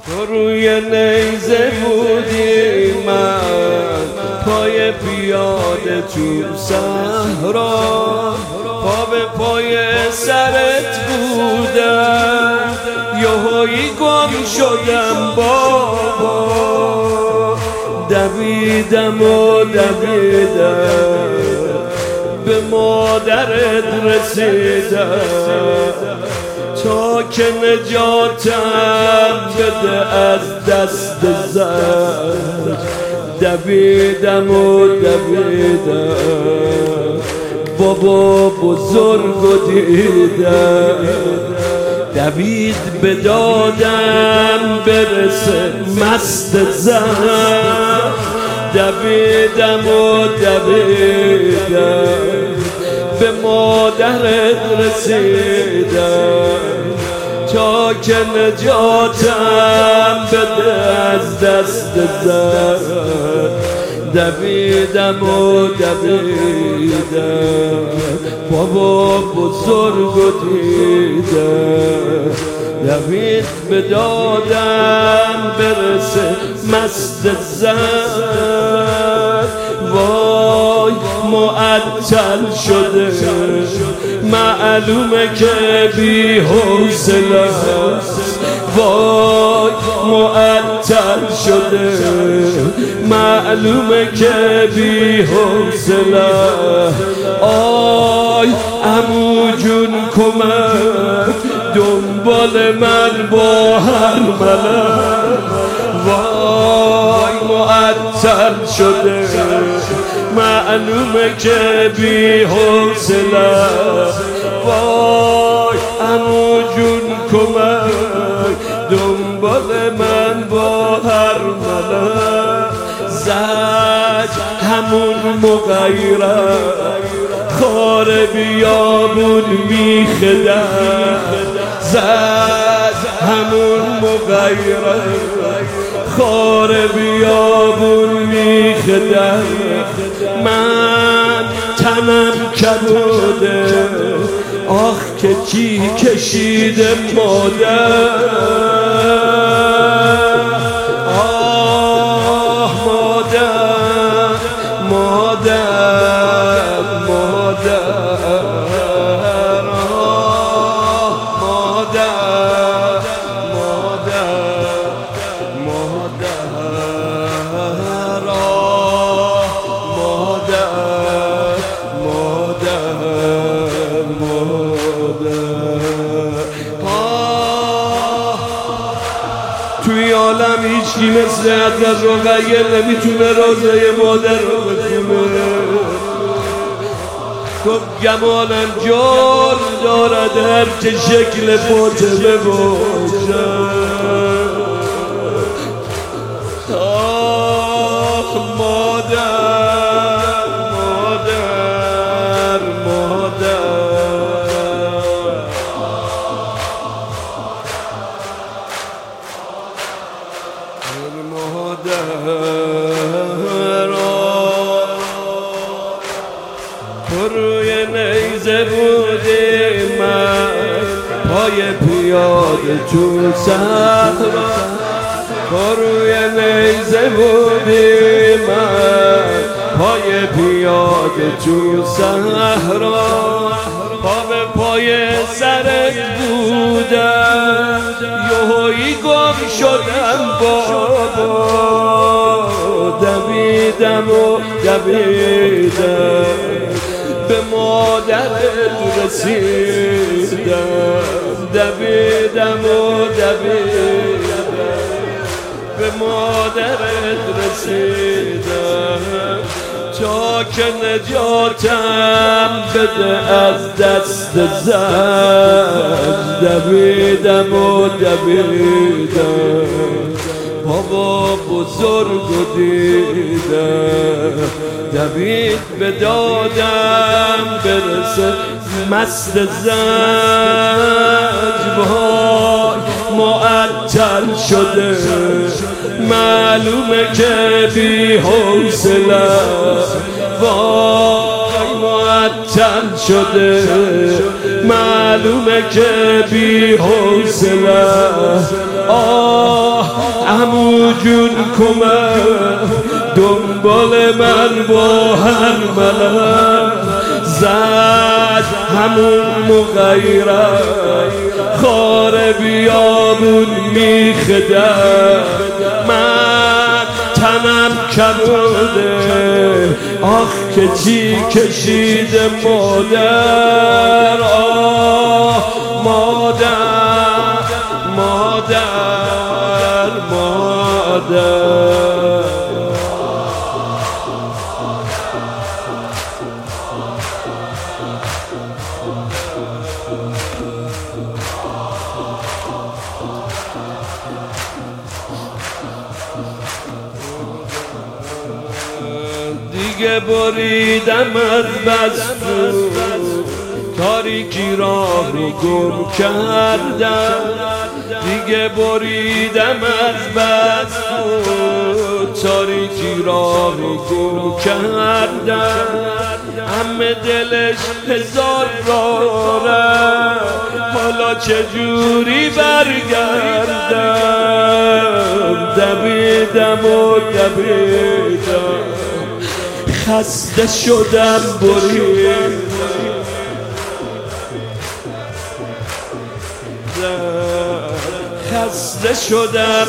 تو روی نیزه بودی، من پای پیاده تو صحرا، پا به پای سرت بودم، یهویی گم شدم بابا، دویدم و دویدم به مادرت رسیدم، تا که نجاتم بده از دست زد، دویدم و دویدم بابا بزرگو دیدم، دوید به دادم برسه مست زن، دویدم و دویدم به مادرت رسیدم، تا که نجاتم بده از دست زد، دویدم و دویدم بابا بزرگو دیدم، دوید به دادم برسه مست زن، وای معطل شده معلومه که بی حوصله است، وای معطل شده معلومه که بی حوصله، آی عمو جون کمک دنبال من با هر ملک، وای معطل شده معلومه که بی حوصله، وای عمو جون کمک دنبال من با هر ملک، زج همون مغیرت خار بیابون میخدم، زج همون مغیرت خار بیابون میخدم، من تنم کبوده آخ که چی کشیده مادر، آه مادر مادر مادر، آه مادر مادر مادر، آه مادر مادر مادر، توی عالم هیچی مثل حضرت رقیه نمیتونه روزه مادر رو بخونه، گفت گمانم جان دارد هر چه شکل فاطمه باشد، آخ مادر مادر مادر، مادر تو روی نیزه بودی، من پای پیاده تو صحرا، تو روی نیزه بودی، من پای پیاده تو صحرا، پا به پای سرت بودم، یهویی گم شدم بابا، دویدم و دویدم به مادرت رسیدم، دویدم و دویدم به مادرت رسیدم، تا که نجاتم بده از دست زد، دویدم و دویدم بابا بزرگو دیدم، دوید به دادم برسه مست زنج، وای معطل شده معلومه که بی حوصله، وای معطل شده معلومه که بی حوصله، آه جون کمه دنبال من با هر ملک زد همون مغیره خار بیابون میخده من تنم کبوده آخ که چی کشیده مادر آه مادر مادر مادر دیگه بریدم از بس تاریکی راه رو گم کردم دیگه بریدم از بس تاریکی راه رو گم کردم همه دلش هزار راه حالا چجوری برگردم دویدم و دویدم خسته شدم بریدم خسته شدم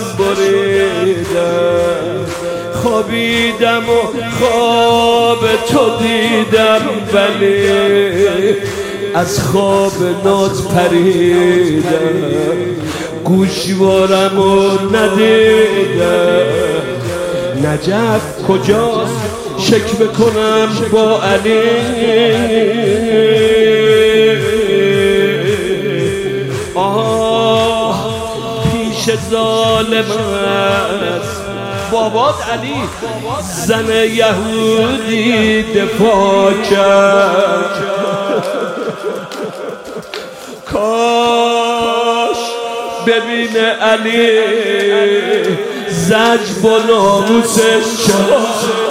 بریدم خوابیدم و خواب تو دیدم ولی از خواب نات پریدم گوشوارم و ندیدم نجف کجاست شک بکنم با علی آه پیش ظالم است بابات علی زن یهودی دفاع کرد کاش ببینه علی زج با ناموسش چه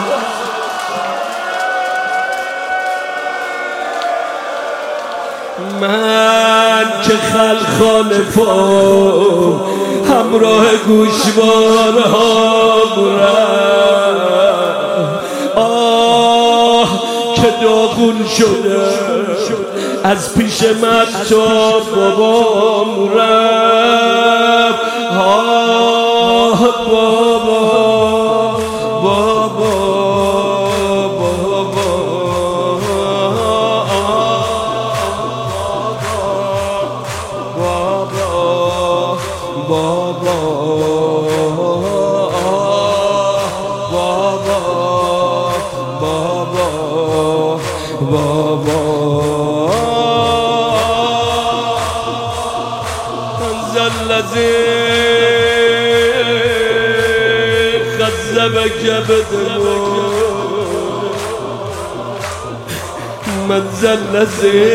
من که خلخالفم همراه گوشوارهام رفت آه که داغون شده از پیش من تا بابام رفت آه بابا بابا الذي خذبك بدموع من ذا الذي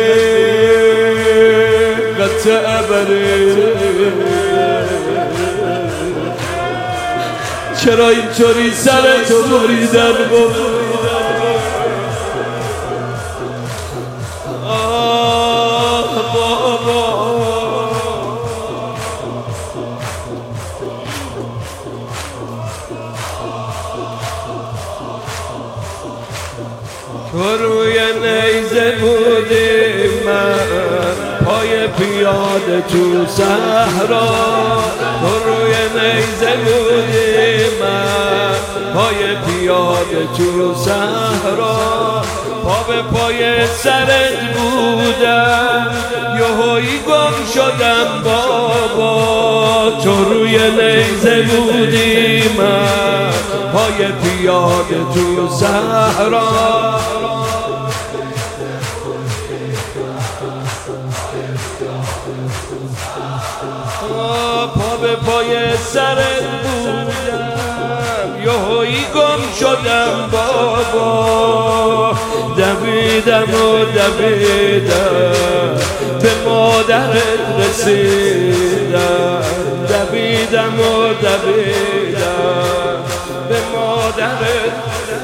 قطع بريء چرا اینطوری سر تو بریدن تو روی نیزه بودی من پای پیاده تو صحرا تو روی نیزه بودی من پای پیاده تو صحرا پا به پای سرت بودم یهویی گم شدم بابا تو روی نیزه بودی من پای پیاده تو صحرا پا به پای سرت بودم یهویی گم شدم بابا دویدم و دویدم به مادرت رسیدم دویدم و دویدم به مادرت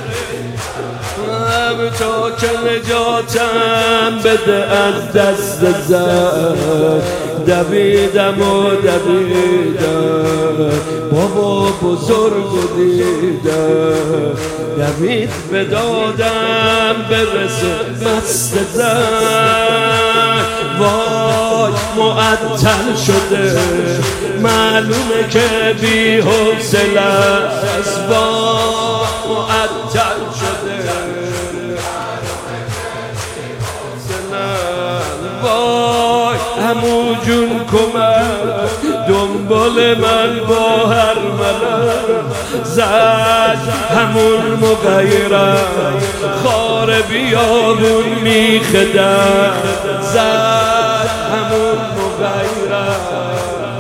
تا که نجاتم بده از دست زد دویدم و دویدم بابا بزرگ دیدم دوید به دادم برسه مست زن وای معطل شده معلومه که بی حوصله است وای معطل شده وای عمو جون کمک دنبال من با هر ملک زد همون مغیرم خار بیابون میخدم زد همون مغیرم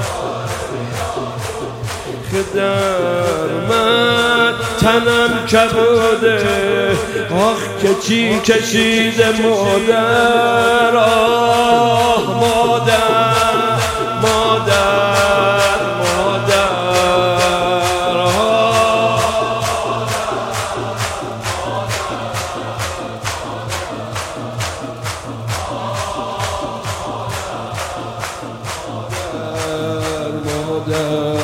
خدم من تنم کبوده آخ که چی کشیده مادر آه مادر مادر مادر آه مادر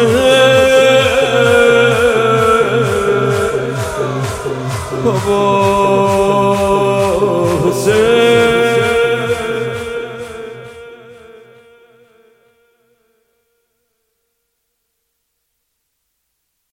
بابا